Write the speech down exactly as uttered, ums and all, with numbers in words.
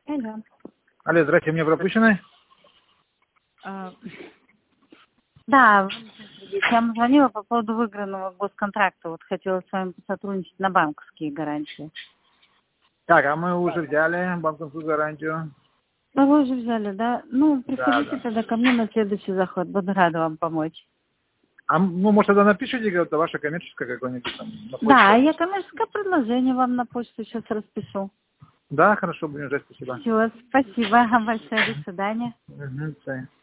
Алло. Алло, здрасте, мне пропущены? А, да, я вам звонила по поводу выигранного госконтракта. Вот хотела с вами посотрудничать на банковские гарантии. Так, а мы уже взяли банковскую гарантию. Ну, вы уже взяли, да? Ну, Да, приходите да. тогда ко мне на следующий заход. Буду рада вам помочь. А ну, может, тогда напишите, это ваше коммерческое какое-нибудь там на почту? Да, я коммерческое предложение вам на почту сейчас распишу. Да, хорошо, будем ждать, спасибо. Все, спасибо большое, до свидания. Угу,